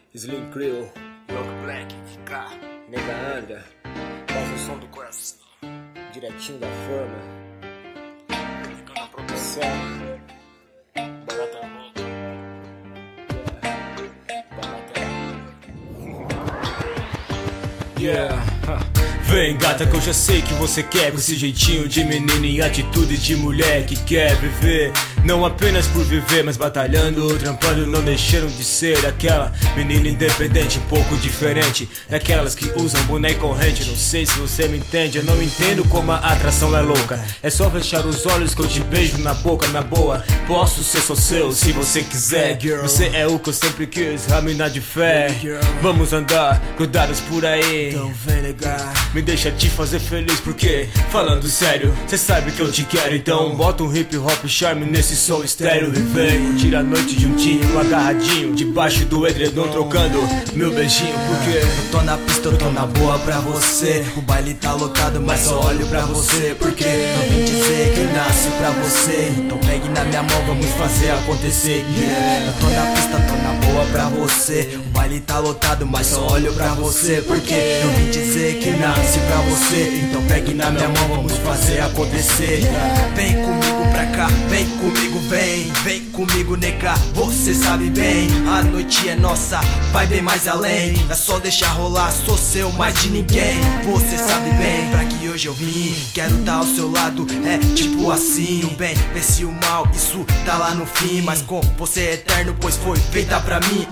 Slim Crew, Logo Black, K, Nega Andra, faz o som do coração. direitinho da forma, Fica na produção, barata louca, barata Yeah. Vem gata que eu já sei que você quer, com esse jeitinho de menina e atitude de mulher que quer viver, não apenas por viver, mas batalhando, trampando, não deixando de ser aquela menina independente, um pouco diferente daquelas que usam boné e corrente. Não sei se você me entende, eu não entendo como a atração é louca. É só fechar os olhos que eu te beijo na boca, na boa. Posso ser só seu se você quiser. Você é o que eu sempre quis, a mina de fé. Vamos andar grudados por aí, Então vem negar. me deixa te fazer feliz, porque falando sério, cê sabe que eu te quero. Então bota um hip hop charme nesse som estéreo e vem curtir a noite juntinho, agarradinho debaixo do edredom, trocando meu beijinho. Porque Eu tô na pista, eu tô na boa pra você. O baile tá lotado, mas só olho pra você. Porque eu vim dizer que nasce pra você. Então pegue na minha mão, vamos fazer acontecer. Eu tô na pista, tô na boa pra você. O baile tá lotado, mas só olho pra você. Porque eu vim dizer que nasce pra você. Então pegue na minha mão, vamos fazer acontecer. Vem comigo pra cá, vem comigo, vem. Vem comigo, nega, você sabe bem. A noite é nossa, vai bem mais além. É só deixar rolar, sou seu, mais de ninguém. Você sabe bem, pra que hoje eu vim. Quero tá ao seu lado, é tipo assim. O bem vence o mal, isso tá lá no fim. Mas com você é eterno, pois foi feita pra mim.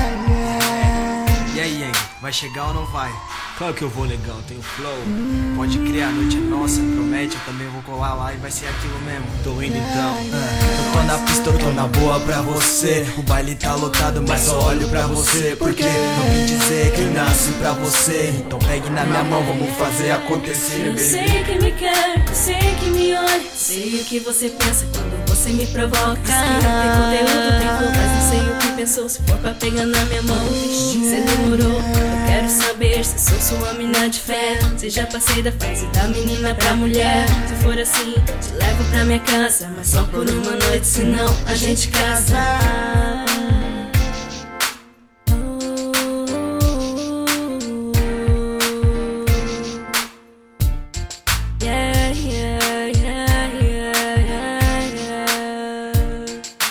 E aí, hein? Vai chegar ou não vai? claro que eu vou, negão, tenho flow. Pode criar, a noite é nossa, promete. Eu também vou colar lá e vai ser aquilo mesmo. Tô indo então. Eu tô na pista, eu tô na boa pra você. O baile tá lotado, mas só olho pra você. Porque não vim dizer que nasce pra você. Então pegue na minha mão, vamos fazer acontecer, Eu baby. sei que me quer, eu sei que me olha. Sei o que você pensa quando você me provoca. Tem conteúdo, tem flow, mas não sei o que pensou. Se for pra pegar na minha mão, cê demorou. Eu quero saber se sou sua mina de fé. Se já passei da fase da menina pra mulher. Se for assim, te levo pra minha casa, mas só por uma noite, senão a gente casa. Yeah, yeah, yeah, yeah, yeah, yeah.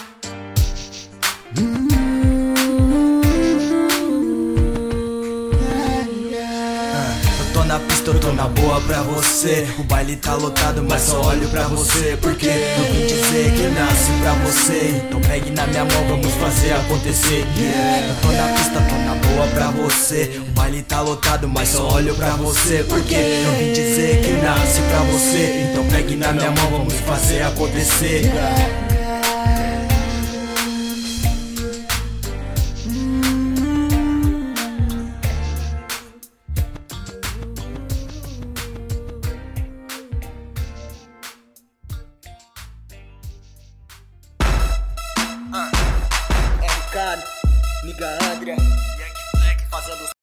Eu tô na pista, eu tô na boa pra você. O baile tá lotado, mas só olho pra você. Porque eu vim dizer que nasce pra você. Então pegue na minha mão, vamos fazer acontecer. Eu tô na pista, tô na boa pra você. O baile tá lotado, mas só olho pra você. Porque eu vim dizer que nasce pra você. Então pegue na minha mão, vamos fazer acontecer. RK, Nega Andra, Black fazendo